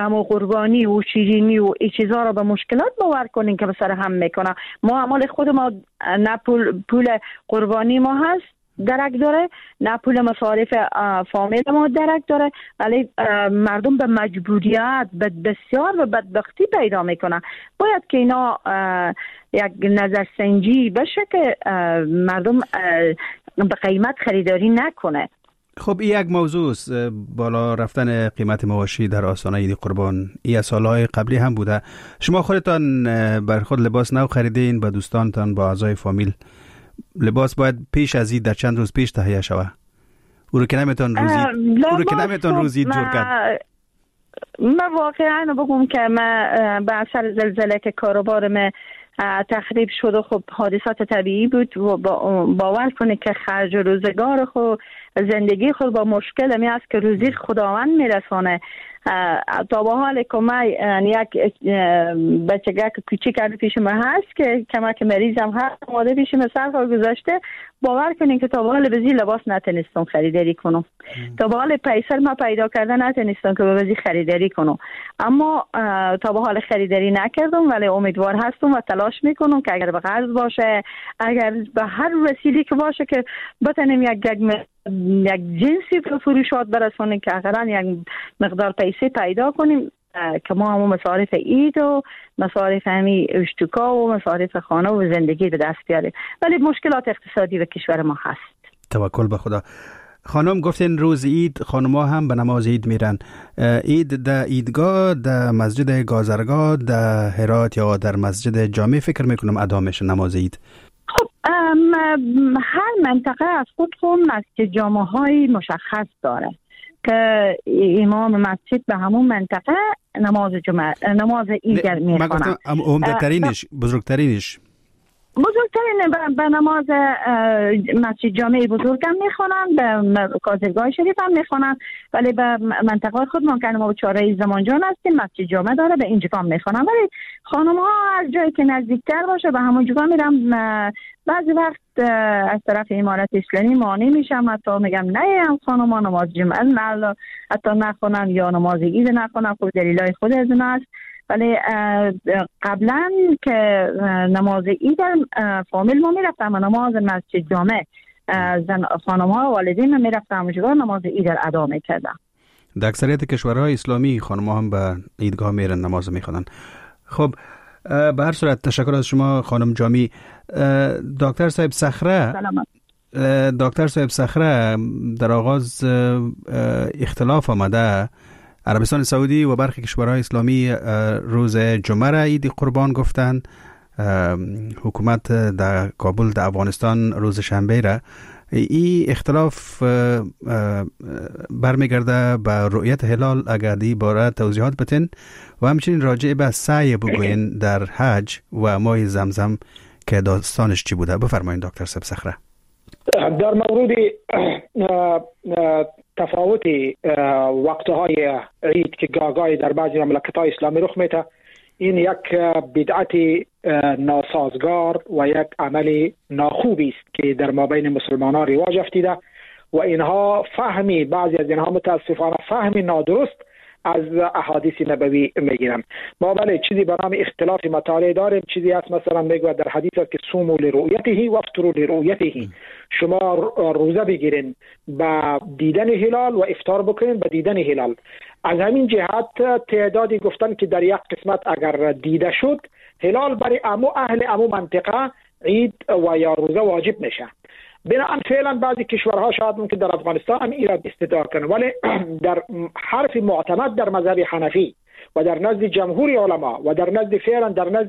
همو قربانی و شیرینی و این چیزها رو به مشکلات باور کنین که به سر هم میکنه. ما عمل خود ما نه پول قربانی ما هست درک داره، نه پول مصارف فامیل ما درک داره، ولی مردم به مجبوریت بسیار و بدبختی پیدا میکنه. باید که اینا یک نظرسنجی بشه که مردم به قیمت خریداری نکنه. خب این یک موضوع است، بالا رفتن قیمت مواشی در آستانه عید قربان. این از سالهای قبلی هم بوده. شما خودتان بر خود لباس نو خریدین، با دوستانتان، با اعضای فامیل؟ لباس باید پیش از عید در چند روز پیش تهیه شود. او رو که نمیتون روزید جور کرد. من واقعا بگم که من به اثر زلزله که کاروبار من تخریب شد و خب حادثات طبیعی بود و باور کنه که خرج روزگار خود زندگی خود با مشکل می است که روزی خداوند میرسانه. تا به حال که من یک بچگک کوچیک پیش من هست که کمک مریضم هست ماده پیش من سرکار گذاشته. باور کنین که تا به حال بزی لباس نتونستم خریداری کنم، تا به حال پیسر ما پیدا کردن نتونستم که بزی خریداری کنم، اما تا به حال خریداری نکردم، ولی امیدوار هستم و تلاش میکنم که اگر به قرض باشه، اگر به هر وسیله که باشه که بتونیم یک جنسی به فروشات برسونیم که اقلا یک مقدار پیسه پیدا کنیم که ما همون مصارف عید و مصارف همی اشتکا و مصارف خانه و زندگی به دست بیاریم. ولی مشکلات اقتصادی به کشور ما هست. توکل به خدا. خانم گفتین روز عید خانم‌ها هم به نماز عید میرن. عید در عیدگاه در مسجد گازرگاه در هرات یا در مسجد جامع فکر میکنم ادا میشه نماز عید. خب هر منطقه از خود مسجد جامع های مشخص داره که امام مسجد به همون منطقه نماز عید میخوانه. من گفتم عمده‌ترینش، بزرگترینش به نماز مسجد جامع بزرگ هم میخوانن، به کازرگاه شریف هم میخوانن، ولی به منطقه خود ما که ما چاره زمانجان هستیم مسجد جامع داره، به اینجا هم میخوانن. ولی خانم ها هر جایی که نزدیکتر باشه به همون جا میرم. بعضی وقت از طرف امارت اسلامی مانع میشم، حتی میگم نه هم خانم ها نماز جمعه حتی نخوانن یا نماز عید نخوانن، خود دلیلای خود از اون است. ولی قبلا که نماز عید فامیل ما میرفتم نماز مسجد جامع، خانم ها والدین میرفتم اونجا نماز عید ادا میکردم. در اکثریت کشورهای اسلامی خانم ها هم به عیدگاه میرن نماز میخونن. خب به هر صورت تشکر از شما خانم جامی. دکتر صاحب صخره در آغاز اختلاف آمده، عربستان سعودی و برخی کشورهای اسلامی روز جمعه را عید قربان گفتند، حکومت در کابل در افغانستان روز شنبه را. این اختلاف برمیگرده به رؤیت هلال. اگر دی باره توضیحات بتین و همچنین راجع به سعی بگوین در حج و ماه زمزم که داستانش چی بوده. بفرمایید دکتر صاحب صخره. در مورد تفاوت وقتهای عید که گاهی در بعضی مملکت‌های اسلامی رخ میده، این یک بدعت ناسازگار و یک عمل ناخوبی است که در مابین مسلمانان رواج افتیده و اینها فهمی، بعضی از اینها متاسفانه فهمی نادرست از احادیث نبوی میگیرن. ما بله چیزی به نام اختلاف مطالعه داریم، چیزی هست مثلا میگه در حدیث است که صوموا لرؤیته و افطروا لرؤیته، شما روزه بگیرین با دیدن هلال و افطار بکنین با دیدن هلال. از همین جهت تعدادی گفتن که در یک قسمت اگر دیده شد هلال برای اهل منطقه عید و یا روزه واجب میشه. بنابراین فعلا بعضی کشورها شاید ممکن در افغانستان هم ایراد استدعا کنن، ولی در حرف معتمد در مذهب حنفی و در نزد جمهور علما و در نزد فعلا در نزد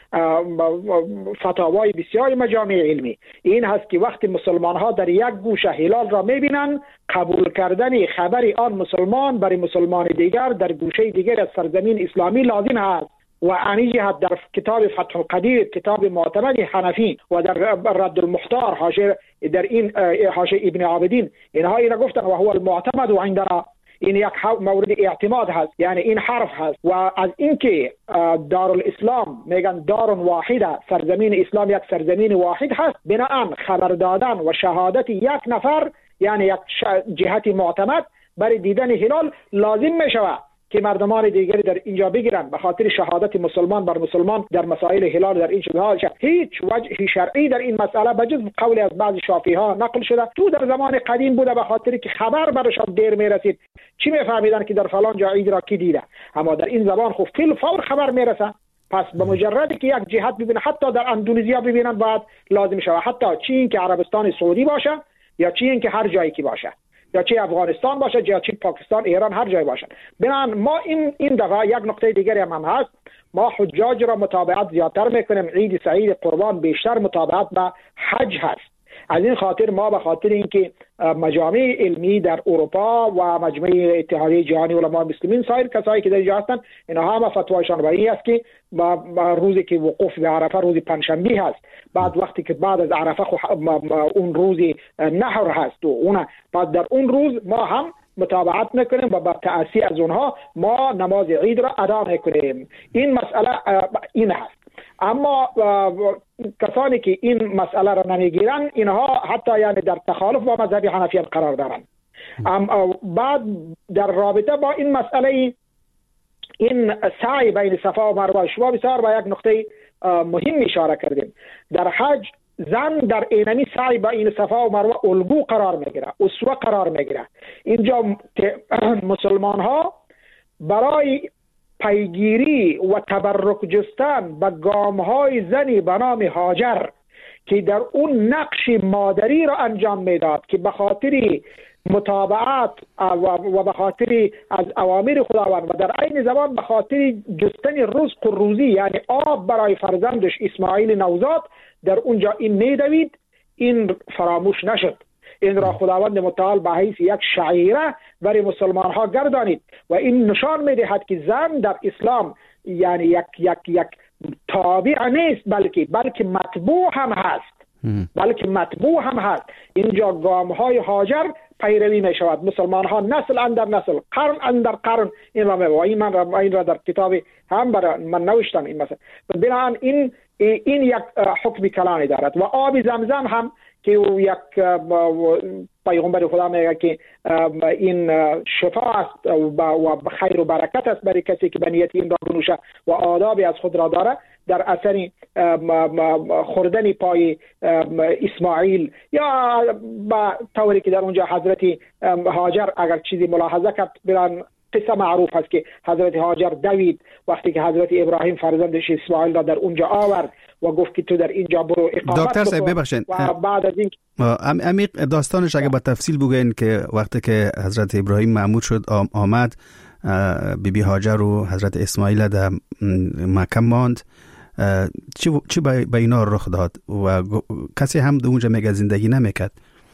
فتاوای بسیار مجامع علمی این هست که وقتی مسلمان ها در یک گوشه هلال را میبینن، قبول کردن خبر آن مسلمان برای مسلمان دیگر در گوشه دیگر از سرزمین اسلامی لازم است. و انی جهت در کتاب فتح القدیر، کتاب معتمد حنفی و در رد المختار حاشیه در این حاشیه ابن عابدین اینها اینا گفتن و هو المعتمد و عندنا این یک مورد اعتماد هست، یعنی این حرف هست. و از اینکه دارالاسلام میگن دار واحده، سرزمین اسلام یک سرزمین واحد هست، بناهن خبر دادن و شهادت یک نفر یعنی یک جهت معتمد برای دیدن هلال لازم میشود که مردمان دیگری در اینجا بگیرن به خاطر شهادت مسلمان بر مسلمان در مسائل هلال در این شبهات، هیچ وجه شرعی در این مسئله بجز قول از بعضی شافعی ها نقل شده. تو در زمان قدیم بوده به خاطر که خبر برشان دیر میرسید، چی میفهمیدن که در فلان جا عید را کی دیده، اما در این زبان خب فی الفور خبر میرسه. پس به مجردی که یک جهت ببینه، حتی در اندونزیا ببینن بعد لازم شود، حتی چی این که عربستان سعودی باشه یا چی این که هر جایی که باشه، یا چی افغانستان باشه یا چی پاکستان ایران هر جای باشه. بنابراین ما این دفعه یک نکته دیگری هم هست، ما حجاج را متابعت زیادتر میکنیم. عید سعید قربان بیشتر متابعت به حج هست. از این خاطر ما به خاطر اینکه مجامع علمی در اروپا و مجمع اتحادیه جهانی علماء مسلمین سایر کسایی که در اینجا هستند، اینا هم فتوایشان برای است که روزی که وقوف به عرفه روز پنجشنبه هست، بعد وقتی که بعد از عرفه اون روز نحر هست و اون بعد در اون روز ما هم متابعت میکنیم و با تأسی از اونها ما نماز عید را ادا میکنیم. این مسئله این هست. اما کسانی که این مسئله را نمیگیرن اینها حتی یعنی در تخالف با مذهب حنفیان قرار دارن. بعد در رابطه با این مسئله این سعی بین صفا و مروه، شما بسیار با یک نقطه مهم اشاره کردیم. در حج زن در اینمی سعی بین صفا و مروه الگو قرار میگیره، اسوه قرار میگیره. اینجا مسلمان ها برای پیگیری و تبرک جستن به گام‌های زنی به نام هاجر که در اون نقش مادری را انجام میداد که به خاطر متابعت و به خاطر از اوامر خداوند و در عین زمان به خاطر جستن رزق و روزی یعنی آب برای فرزندش اسماعیل نوزاد در اونجا این میدوید، این فراموش نشد. این را خداوند متعال به حیث یک شعیره برای مسلمان ها گردانید و این نشان میدهد که زن در اسلام یعنی یک تابع نیست بلکه مطبوع هم هست. اینجا گام های هاجر پیروی می شود. مسلمان ها نسل اندر نسل، قرن اندر قرن این را می و این را در کتاب هم من نوشتم این مثلا. بنابراین این یک حکم کلانی دارد و آب زمزم هم که یک پیغمبر خدا میگه که این شفا است و خیر و برکت است برای کسی که به نیت این را بنوشه و آدابی از خود را داره. در اثر خوردن پای اسماعیل یا با طوری که در اونجا حضرت هاجر اگر چیزی ملاحظه کرد بران قصه معروف است که حضرت هاجر دوید وقتی که حضرت ابراهیم فرزندش اسماعیل را در اونجا آورد و گفت که تو در اینجا برو اقامت دکتر صاحب ببخشید و بعد از این عمیق داستانش اگه با تفصیل بگین که وقتی که حضرت ابراهیم معمور شد آمد بی هاجر و حضرت اسماعیل در مکه ماند، چی به اینا رخ داد و کسی هم در اونجا میگه زندگی نمیکرد؟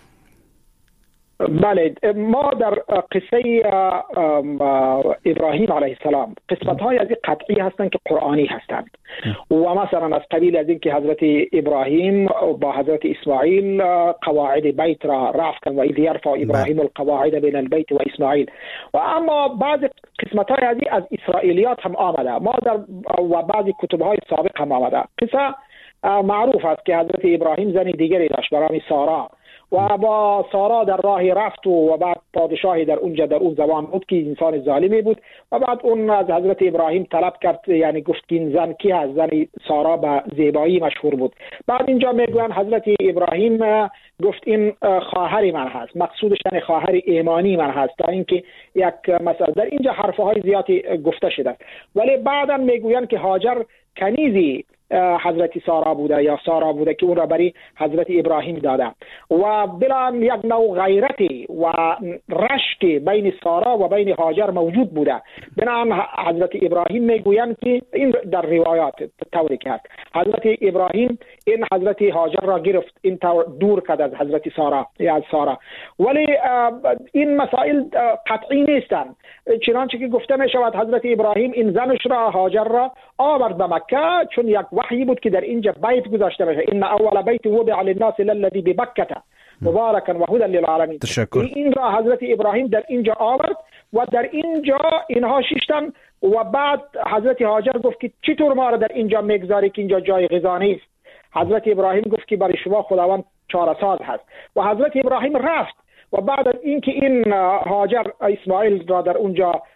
بله، ما در قصه ابراهیم علیه السلام قسمت های از این قطعی هستند که قرآنی هستند و مثلا از قبیل از این که حضرت ابراهیم با حضرت اسماعیل قواعد بیت را رفع کردند و اذ یرفع ابراهیم القواعد بین البیت و اسماعیل. و اما بعض قسمت های از این از اسرائیلیات هم آمده، ما در و بعضی کتب های سابق هم آمده. قصه معروف است که حضرت ابراهیم زنی دیگری داشت به نام سارا و با سارا در راه رفت و بعد پادشاهی در اونجا در اون زمان بود که انسان ظالمی بود و بعد اون از حضرت ابراهیم طلب کرد، یعنی گفت که این زن کی هست؟ زن سارا به زیبایی مشهور بود. بعد اینجا میگوین حضرت ابراهیم گفت این خواهر من هست، مقصودش یعنی خواهر ایمانی من هست، تا اینکه یک مثلا در اینجا حرفهای زیادی گفته شده. ولی بعدا میگوین که هاجر کنیزی حضرت سارا بوده یا سارا بوده که اون را برای حضرت ابراهیم داده و بلا یک نوع غیرتی و رشکی بین سارا و بین هاجر موجود بوده. بنابراین حضرت ابراهیم میگویند که این در روایات طوری که هست حضرت ابراهیم این حضرت هاجر را گرفت، این دور کرد از حضرت سارا یا از سارا. ولی این مسائل قطعی نیستند، چنانچه که گفته می شود حضرت ابراهیم این زنش را هاجر را آورد به مکه چون یک وحی بود که در اینجا بیت گذاشته میشه، ان اول بیت وضع للناس للذی ببکه مبارکا و هدی للعالمین. این را حضرت ابراهیم در اینجا آورد و در اینجا اینها شیشتن و بعد حضرت هاجر گفت که چطور ما را در اینجا میگذاری که اینجا جای غذا نیست؟ حضرت ابراهیم گفت که برای شما خداوند چاره‌ساز هست و حضرت ابراهیم رفت و بعد از اینکه این هاجر اسماعیل را در اونجا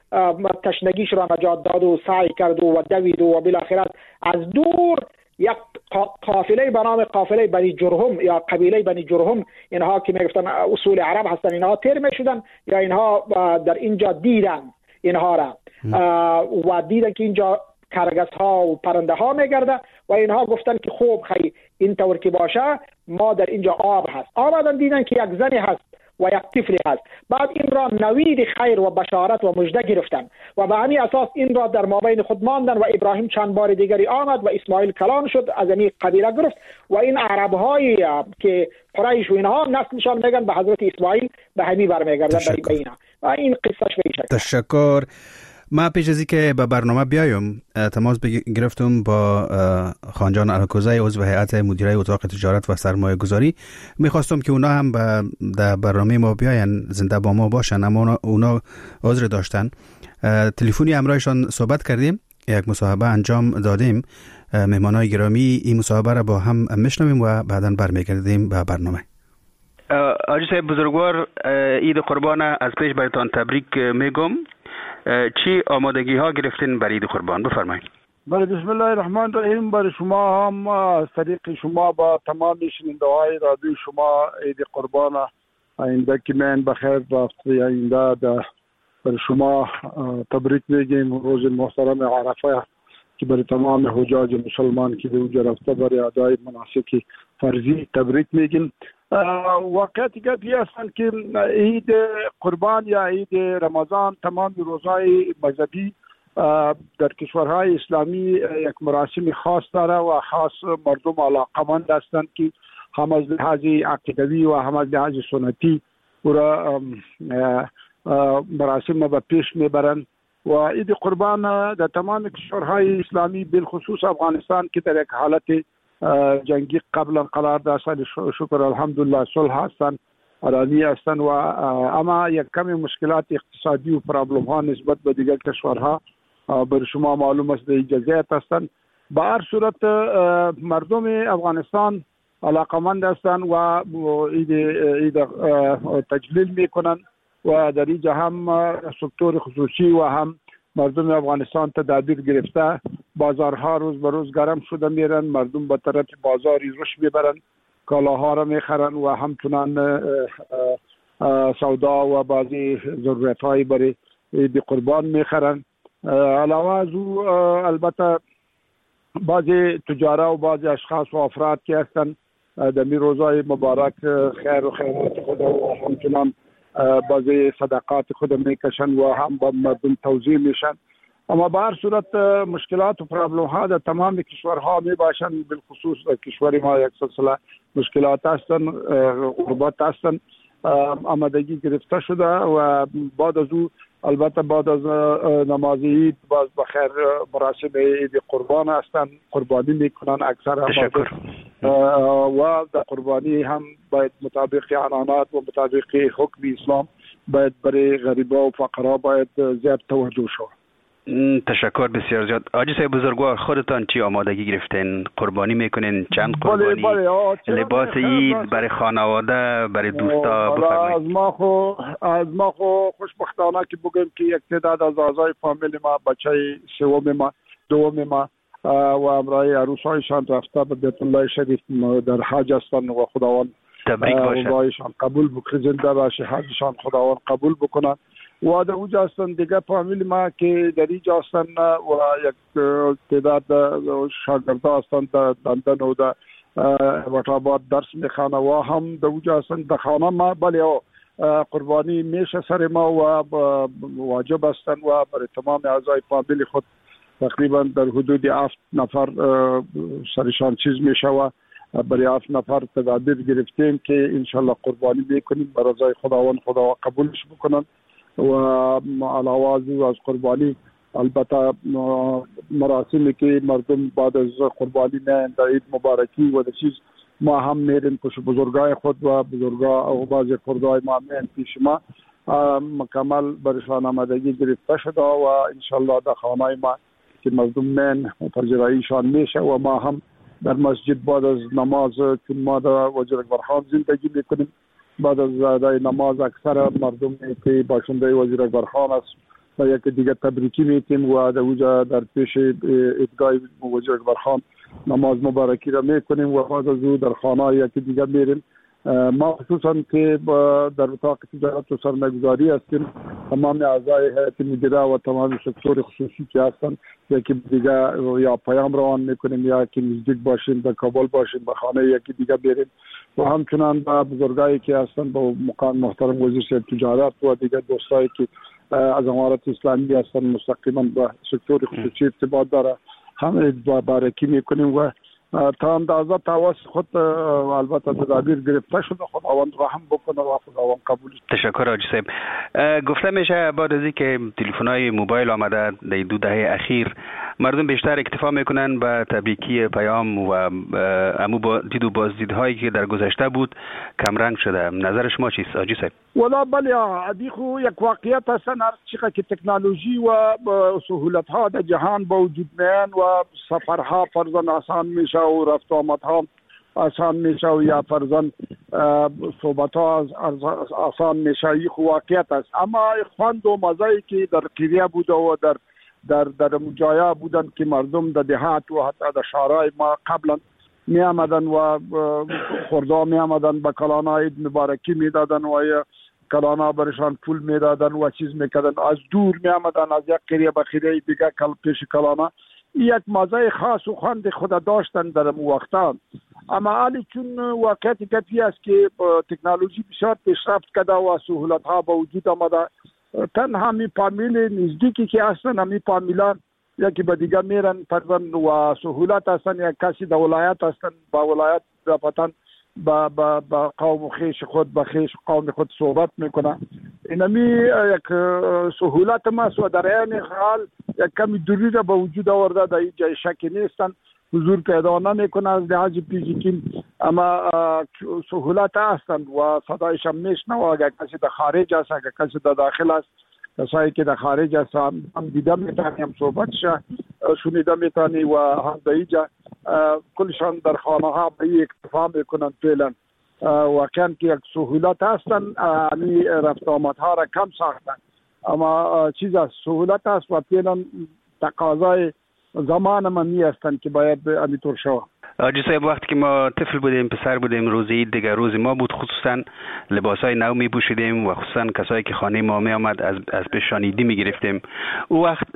تشنگیش را نجات داد و سعی کرد و دوید و بالاخره از دور یک قافله به نام قافله بنی جرهم یا قبیله بنی جرهم، اینها که میگفتن اصول عرب هستن، اینها تیر میشدن یا اینها در اینجا دیدن اینها را و دیدن که اینجا کرگس ها و پرنده ها میگرده و اینها گفتن که خوب خیلی این طور که باشه ما در اینجا آب هست. آمدن دیدن که یک زنی هست و یک طفلی هست. بعد این را نوید خیر و بشارت و مژده گرفتن و به همین اساس این را در مابین خود ماندن و ابراهیم چند بار دیگری آمد و اسماعیل کلان شد، از این قبیله گرفت و این عرب هایی که قریش و اینها نسلشان میگن به حضرت اسماعیل به همین برمیگردن به اینا و این قصهش به این شکل. تشکر. ما پیش از اینکه به برنامه بیایم تماس گرفتم با خانجان الکوزی، عضو هیئت مدیره اتاق تجارت و سرمایه گذاری. میخواستم که اونا هم در برنامه ما بیاین، زنده با ما باشن، اما اونا عذر داشتن. تلفنی همراهشان صحبت کردیم، یک مصاحبه انجام دادیم. مهمانای گرامی این مصاحبه را با هم میشنویم و بعداً برمیگردیم به برنامه. آجی صاحب بزرگوار، عید قربان از پیش برایتان تبریک میگم. چی آمادگی ها گرفتین برای عید قربان؟ بفرمایید. بله، بسم الله الرحمن الرحیم. برای شما هم از طریق شما با تمام شنونده های رادیو شما عید قربان آینده که من بخیر و هفته آینده برای شما تبریک میگیم. روز محترم عرفه که برای تمام حجاج مسلمان که به اونجا رفته برای ادای مناسک فرضی تبریک میگیم. واقعیتی که هستند که عید قربان یا عید رمضان تمام روزهای مذهبی در کشورهای اسلامی یک مراسم خاص داره و خاص مردم علاقمند هستند که هم از لحاظ عقیدوی و هم از لحاظ سنتی پورا مراسم به پیش میبرند و عید قربان در تمام کشورهای اسلامی بالخصوص افغانستان که در یک حالت جنگی قبلا قرار داشتن، شکر الحمدلله صلح هستن، آرامی هستن و اما یک کمی مشکلات اقتصادی و پرابلم ها نسبت به دیگر کشورها بر شما معلوم است جزئیات هستن. به هر صورت مردم افغانستان علاقمند هستن و عید تجلیل میکنن و در اینجا هم سکتور خصوصی و هم مردم افغانستان تدابیر گرفته. بازارها روز به روز گرم شده میرن، مردم به طرف بازاری روش میبرن، کالاها را میخرن و همچنان سودا و بعضی ضرورت‌های برای عید قربان میخرن. علاوه از او البته بعضی تجارا و بعضی اشخاص و افراد که هستن در می روزهای مبارک خیر و خیرات خود و همچنان بعضی صدقات خود میکشن و هم با مردم توزیع میشن. اما به هر صورت مشکلات و پرابلم ها در تمام کشورها می باشن، بالخصوص کشور ما یک سلسله مشکلات هستن، غربت هستن، آمادگی گرفته شده و بعد از او البته بعد از نماز عید باز بخیر مراسم عید قربان هستن، قربانی میکنن اکثر و در قربانی هم باید مطابق عنانات و مطابق حکم اسلام باید برای غریبا و فقرا باید زیاد توجه شود. تشکر بسیار زیاد. آجی صاحب بزرگوار، خودتان چی آمادگی گرفتین؟ قربانی میکنین؟ چند قربانی؟ لباس عید برای خانواده، برای دوستا؟ بفرمایید. از ما خو خوشبختانه که بگیم که یک تعداد از اعضای فامیل ما بچه دوم ما و امرای عروسایشان رفته به بیت الله شریف در حج هستند و خداوند تبریک باشه، قبول بکنه، زنده باشه، حجشان خداوند قبول بکنه. و در اونجا هستن دیگه فامیل ما که در اینجا هستن و یک تعداد شاگرده هستن در لندن و در وطاباد درس میخوانه و هم در اونجا هستن در خانه ما. بله قربانی میشه سر ما و واجب هستن و برای تمام اعضای فامیل خود تقریبا در حدود 7 نفر سرشان چیز میشه و برای 7 نفر تدابیر گرفتیم که انشالله قربانی میکنیم برای رضای خداوند، خدا قبولش بکنن. و علاوه از قربانی البته مراسمی که مردم بعد از قربانی نه در عید مبارکی و چیز ما هم میریم پیش بزرگای خود و بزرگا و بعضی خردای ما میریم پیش ما مکمل برشان آمادگی گرفته شده و انشالله در خانه ما که مردم من پذیراییشان میشه و ما هم در مسجد بعد از نماز که ما در وزیر اکبرخان زندگی میکنیم، بعد از ادای نماز اکثر مردم که باشنده وزیر اکبرخان است و یک دیگه تبریکی میتیم و در اونجا در پیش ادگاه موجه اکبرخان نماز مبارکی را میکنیم و بعد از او در خانه یکی دیگه میریم. ما خصوصا که در اتاق تجارت و سرمایه‌گذاری هستیم، تمام اعضای هیئت مدیره و تمام سکتور خصوصی که هستن یکی دیگه یا پیام روان میکنیم یا که نزدیک باشیم در کابل باشیم به خانه یکی دیگه بریم و همچنان با بزرگایی که هستن با مقام محترم وزیر تجارت و دیگه دوستایی که از امارات اسلامی هستن مستقیما با سکتور خصوصی ارتباط داره همه بارکی میکنیم و تا اندازه تواس خود البته تدابیر گرفته شده. خداوند رحم بکنه و خداوند قبول. تشکر حاجی صاحب. گفته میشه بعد از اینکه تلفن‌های موبایل آمده در 2 دهه اخیر مردم بیشتر اکتفا میکنن به تبریکی پیام و امو با دید و بازدیدهایی که در گذشته بود کم رنگ شده. نظر شما چیست حاجی صاحب؟ ولا بله ادی خو یک واقعیت است هر چقدر که تکنولوژی و سهولت ها در جهان با وجود میان و سفرها فرضاً آسان میشه و رفت و آمدها آسان میشه و یا فرضاً صحبت ها آسان میشه. یک واقعیت است، اما خوند و مزایی که در قریه بوده و در مجایا بودن که مردم در دهات و حتی در شهرهای ما قبلا می آمدن و خوردا می آمدن به کلانا عید مبارکی می دادن و کلانا برشان پول می دادن و چیز می کردن، از دور می آمدن از یک قریه به قریه دیگه پیش کلانا. یک مزه خاص و خوند خود داشتن در وقتان. اما حالی چون واقعیت کفی است که تکنولوژی بسیار پیشرفت کرده و سهولت ها با وجود آمده، تنها می فامیل نزدیکی که هستن همی فامیلان یکی به دیگه میرن فرزن و سهولت هستن، یک کسی در ولایت هستن با ولایت رفتن با قوم خیش خود با خیش قوم خود صحبت میکنن. اینمی یک سهولت ماست و در این حال یک کمی دوری را به وجود آورده، در این جای شکی نیستن، حضور پیدا نمیکنه از لحاظ فیزیکی، اما سهولت هستند و صدایش هم میشنوه. اگر کسی در خارج است، اگر کسی در داخل است، کسایی که در خارج است هم دیده میتونی، هم صحبتش شنیده میتونی و هم در اینجا کلشان در خانه ها به این اکتفا میکنن. فعلا واقعا که یک سهولت هستن، یعنی رفت آمدها را کم ساختن، اما چیز از سهولت است و فعلا تقاضای زمان من هستن که باید همینطور شود. حاجی صاحب وقتی که ما طفل بودیم، پسر بودیم، روزی دیگه روز ما بود، خصوصا لباسای نو می پوشیدیم و خصوصا کسایی که خانه ما می آمد از پیششان ایدی می گرفتیم. او وقت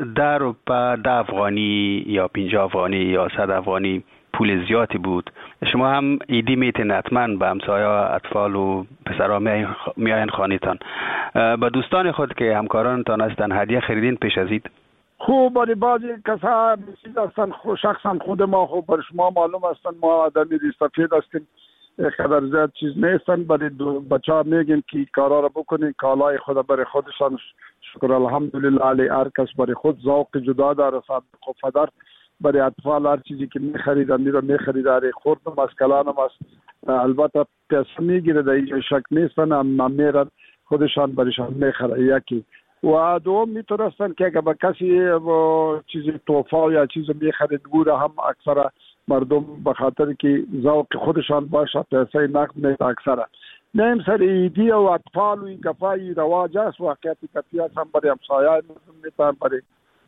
10 افغانی یا 50 افغانی یا 100 افغانی پول زیادی بود. شما هم ایدی میتین حتما به همسایا اطفال و پسرها میاین خانه‌تان. با دوستان خود که همکارانتان هستن هدیه خریدین پیش از عید؟ خوب برای بعضی کسا چیز هستن، شخصا خود ما خوب برای شما معلوم هستن ما آدمی ریستفید هستیم، خبر زیاد چیز نیستن. برای بچه ها میگیم که کارا را بکنین، کالای خود برای خودشان شکر الحمدلله علی هر کس برای خود ذوق جدا داره. صادق و فدر برای اطفال هر چیزی که میخرید امیرا میخرید، هر خوردم از کلانم است، البته پیسه میگیره در اینجا شک نیستن، اما میرن خودشان برایشان میخره. یکی و دوم میتونستن که اگر با کسی چیزی توفا یا چیزی میخرید گوره هم اکثر مردم به خاطر که ذوق خودشان باشه پیسه نقد میت اکثر نیم سر ایدی و اطفال و این کفایی رواج است. واقعیتی کفی هست هم برای همسایه میتونن برای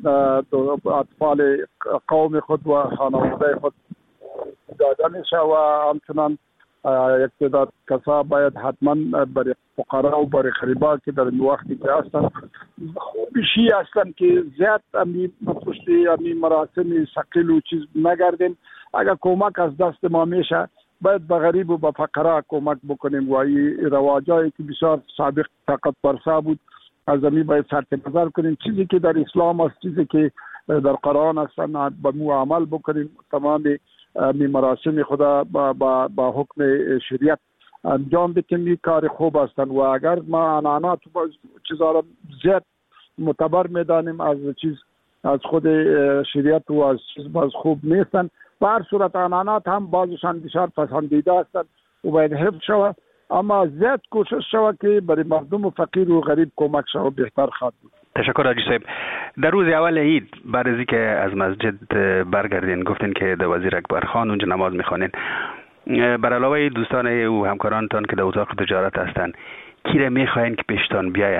اطفال قوم خود و خانواده خود داده میشه و همچنان یک تعداد کسا باید حتما برای فقرا و برای غریبا که در این وقتی که هستن خوبشی هستن که زیاد پشتی مراسم ثقیل و چیز نگردیم. اگر کمک از دست ما میشه باید به غریب و به فقرا کمک بکنیم و این رواجایی که بسیار سابق طاقت فرسا بود از امی باید صرف نظر کنیم. چیزی که در اسلام است، چیزی که در قرآن هستن به مو عمل بکنیم. تمام مراسم خدا با حکم شریعت انجام بدیم، کار خوب هستن و اگر ما انانات و چیزا را زیاد معتبر میدانیم از چیز از خود شریعت و از چیز باز خوب نیستن. به هر صورت انانات هم بعضشان بسیار پسندیده هستن و باید حفظ شود، اما زیاد کوشش شود که برای مردم فقیر و غریب کمک شود، بهتر خواهد بود. تشکر حاجی صاحب. در روز اول عید بعد از اینکه از مسجد برگردین گفتین که در وزیر اکبرخان اونجا نماز میخوانین، بر علاوه دوستان و همکارانتان که در اتاق تجارت هستن کی را میخواین که پیشتان بیایه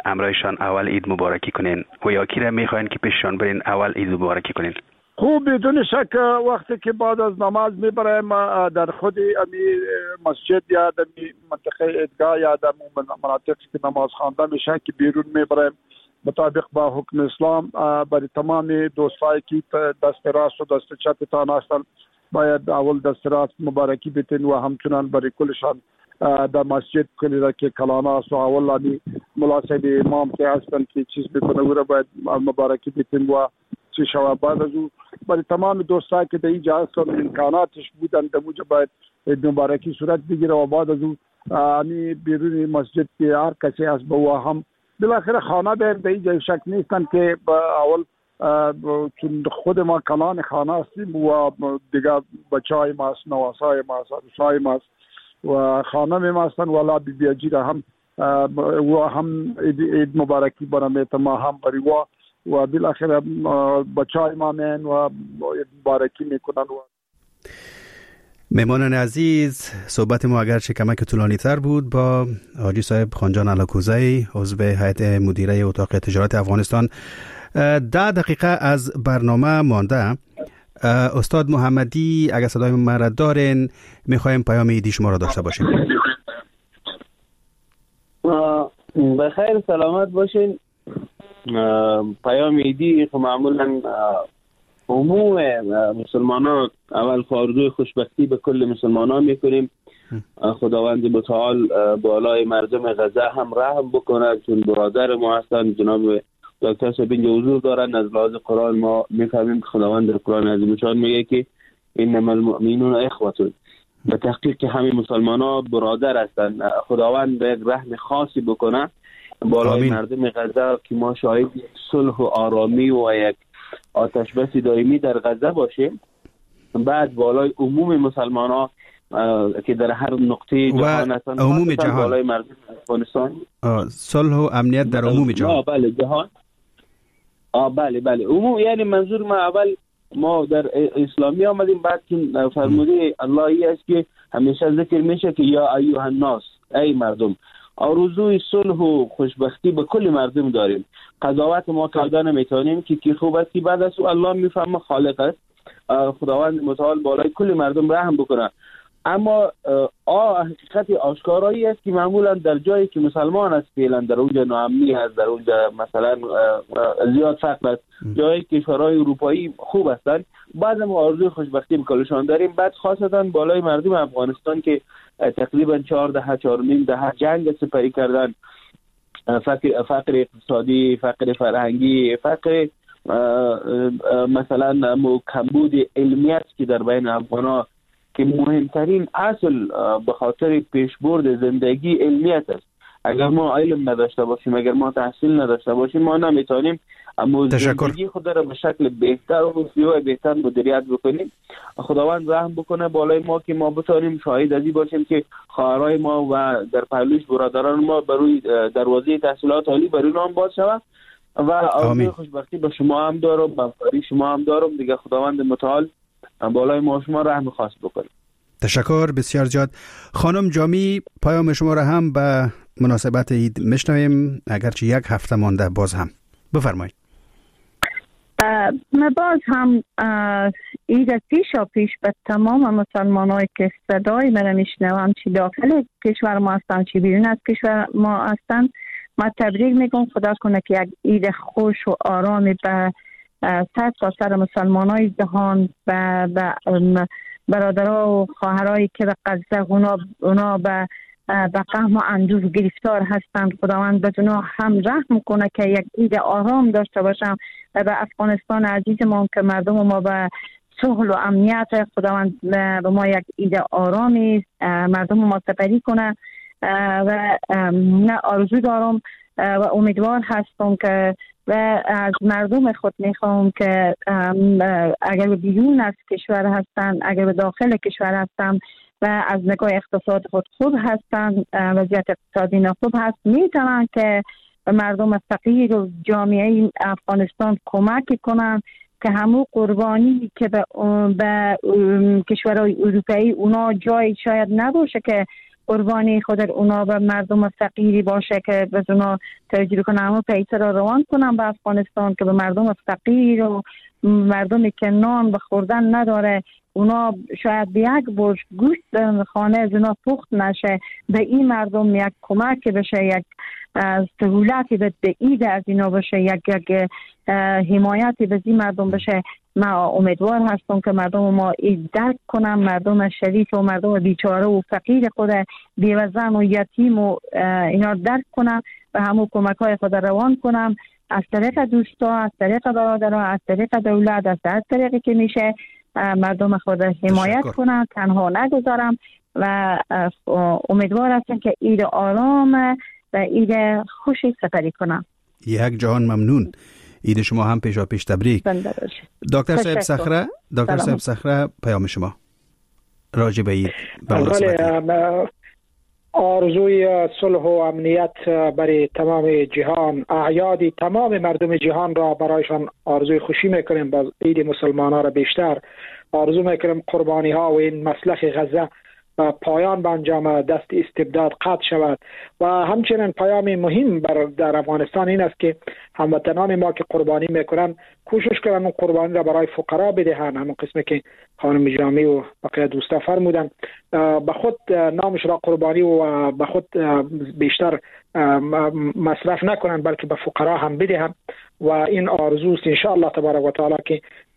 امرایشان اول عید مبارکی کنین و یا کی را میخواین که پیششان برین اول عید مبارکی کنین؟ خوب بدون شک وقتی که بعد از نماز میبریم در خود امی مسجد یا در منطقه عیدگاه یا در مناطق که نماز خوانده میشه که بیرون میبریم مطابق با حکم اسلام. برای تمام دوستایی که دست راست و دست چپ تان هستن باید اول دست راست مبارکی بتین و همچنان برای کلشان در مسجد کلی را که کلانا است و اول ملاسب امام که هستن که چیز بکنه او را باید مبارکی بتین و چی شود. بعد از او برای تمام دوستایی که در اینجا هستن امکاناتش بودن در موجب باید مبارکی صورت بگیره و بعد از او بیرون مسجد که هر کسی هست به او هم بالاخره خانه بیر در اینجا شک نیستن که اول چون خود ما کلان خانه هستیم و دیگه بچهای ما هست، نواسای ما هست، عروسای ما هست و خانه می هستن و بی بیاجی را هم و هم عید مبارکی برمیت ما هم بری و بالاخره بچهای ما من و مبارکی میکنن. مهمانان عزیز، صحبت ما اگرچه کمک طولانی تر بود با حاجی صاحب خانجان علاکوزی، عضو هیئت مدیره اتاق تجارت افغانستان. 10 دقیقه از برنامه مانده. استاد محمدی اگر صدای ما را دارین میخوایم پیام عیدی شما را داشته باشیم. بخیر سلامت باشین. پیام عیدی معمولا عموم مسلمانان اول آرزوی خوشبختی به کل مسلمانان میکنیم. خداوند متعال بالای مردم غزه هم رحم بکنه چون برادر ما هستن. جناب دکتر صاحب اینجا حضور دارن. از لحاظ قرآن ما میفهمیم که خداوند در قرآن عظیم شان میگه که انما المؤمنون اخوة. به تحقیق که همه مسلمانان برادر هستن. خداوند به یک رحم خاصی بکنه بالای مردم غزه که ما شاهد صلح و آرامی و یک آتش بس دائمی در غزه باشیم. بعد بالای عموم مسلمانان که در هر نقطه جهان هستند، عموم جهان، بالای مردم افغانستان صلح و امنیت در عموم جهان. بله جهان. بله عموم، یعنی منظور ما اول ما در اسلامی آمدیم بعد که فرموده اللهی است که همیشه ذکر میشه که یا ایها الناس، ای مردم. آرزوی صلح و خوشبختی به کل مردم داریم. قضاوت ما کردن نمیتونیم که کی خوب است که بعد از الله میفهمه خالق است. خداوند متعال بالای کل مردم رحم بکنه. اما حقیقت آشکارایی است که معمولا در جایی که مسلمان است فعلا در اونجا ناامنی هست، در اونجا مثلا زیاد فقر است، جایی کشورهای اروپایی خوب هستند، بعد ما آرزوی خوشبختی به کلشان داریم. بعد خاصتا بالای مردم افغانستان که تقریبا 4.5 دهه جنگ سپری کردن، فقر اقتصادی، فقر فرهنگی، فقر مثلا کمبود علمیت که در بین افغان‌ها که مهمترین اصل به خاطر پیشبرد زندگی علمیت است. اگر ما علم نداشته باشیم، اگر ما تحصیل نداشته باشیم، ما نمیتونیم زندگی خود را به شکل بهتر و سیوه بهتر مدیریت بکنیم. خداوند رحم بکنه بالای ما که ما بتونیم شاهد ازی باشیم که خواهرای ما و در پهلوش برادران ما بروی دروازه تحصیلات عالی بروی نام باز شود. و آرزوی خوشبختی به شما هم دارم، به شما هم دارم دیگه. خداوند متعال بالای ما شما رحم خاص بکنیم. تشکر بسیار زیاد. خانم جامی، پیام شما را هم به مناسبت عید میشنویم، اگرچه 1 هفته مانده باز هم بفرمایید. من باز هم عید پیش به تمام مسلمانایی که صدای من میشنوم، چی داخل کشور ما هستن چی بیرون از کشور ما هستن، من تبریک میگم. خدا کنه که یک عید خوش و آرامی به سر مسلمانای جهان و برادرها و خواهرایی که به غزه اونا به قحط و اندوه گرفتار هستند، خداوند به اونا هم رحم کنه که یک عید آرام داشته باشم و به افغانستان عزیزمون که مردم ما به صلح و امنیت، خداوند به ما یک عید آرامی مردم ما سپری کنه. و نه آرزو دارم و امیدوار هستم که و از مردم خود میخوام که اگر بیرون از کشور هستن، اگر به داخل کشور هستن و از نگاه اقتصاد خود خوب هستن، وضعیت اقتصادی نخوب هست، میتونن که به مردم فقیر و جامعه افغانستان کمک کنن که همون قربانی که به کشورهای اروپایی اونا جای شاید نباشه که قربانی خود اونا به مردم فقیری باشه که به اونا توجه کنه، اما پیسه را روان کنم به افغانستان که به مردم فقیر و مردمی که نان به خوردن نداره، اونا شاید به یک برش گوشت در خانه از اونا پخت نشه، به این مردم یک کمک بشه، یک سهولتی به اید از اینا بشه، یک حمایتی به این مردم بشه. ما امیدوار هستم که مردم ما این درک کنم، مردم شریف و مردم بیچاره و فقیر خود بیوزن و یتیم و اینا درک کنم و همون کمک های خود روان کنم از طریق دوستا، از طریق برادرها، از طریق دولت، از طریقی که میشه مردم خود حمایت کنم، تنها نگذارم و امیدوار هستم که عید آرام و عید خوشی سپری کنم. یک جهان ممنون. عید شما هم پیش تبریک. دکتر صاحب صخره، دکتر صاحب صخره، پیام شما راجع به عید. آرزوی صلح و امنیت برای تمام جهان، اعیاد تمام مردم جهان را برایشان آرزوی خوشی میکنیم. باز عید مسلمان ها را بیشتر آرزو میکنیم قربانی ها و این مسلخ غزه پایان به انجام دست استبداد قطع شود و همچنین پیام مهم در افغانستان این است که هموطنان ما که قربانی میکنن کوشش کنن اون قربانی را برای فقرا بدهن، همون قسمی که خانم جامی و بقیه دوستا فرمودن، به خود نامش را قربانی و به خود بیشتر مصرف نکنن بلکه به فقرا هم بدهن و این آرزوست ان شاء الله تبارک و تعالی که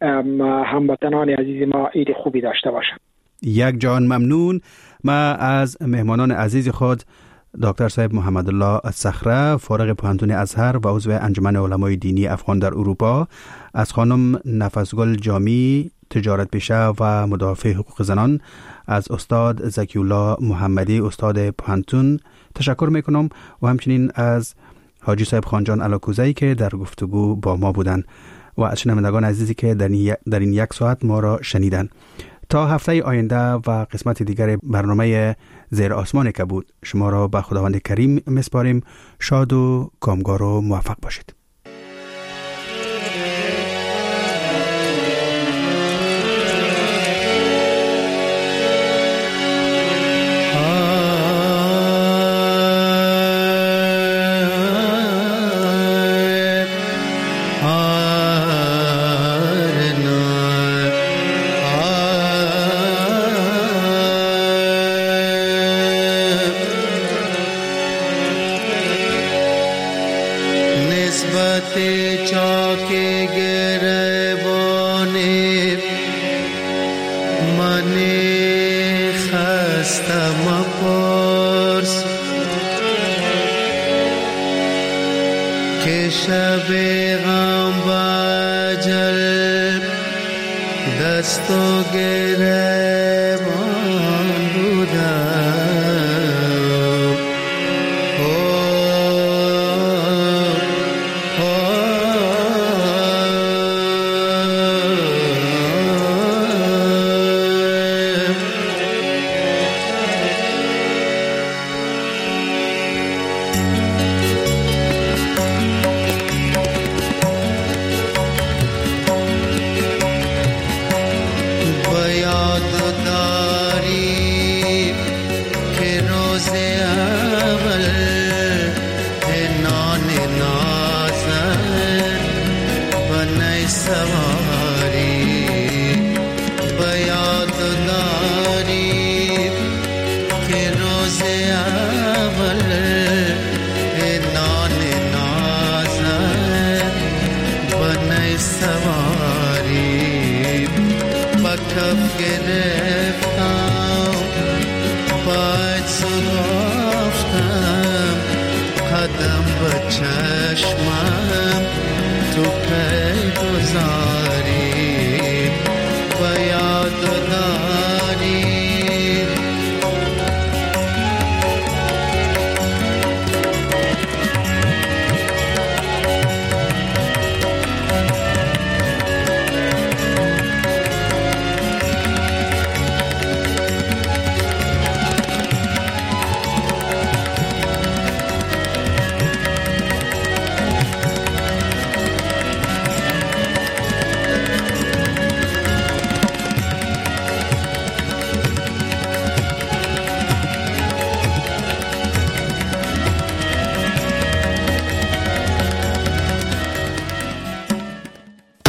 هموطنان عزیز ما عید خوبی داشته باشند. یک جان ممنون. ما از مهمانان عزیز خود دکتر صاحب محمد الله صخره، فارغ پوهنتون ازهر و عضو انجمن علمای دینی افغان در اروپا، از خانم نفسگل جامی، تجارت پیشه و مدافع حقوق زنان، از استاد زکی الله محمدی، استاد پوهنتون تشکر میکنم و همچنین از حاجی صاحب خانجان علاکوزی که در گفتگو با ما بودن و از شنوندگان عزیزی که در این یک ساعت ما را شنیدن. تا هفته آینده و قسمت دیگر برنامه زیر آسمان که بود، شما را به خداوند کریم میسپاریم. شاد و کامگار و موفق باشید. قدم به چشم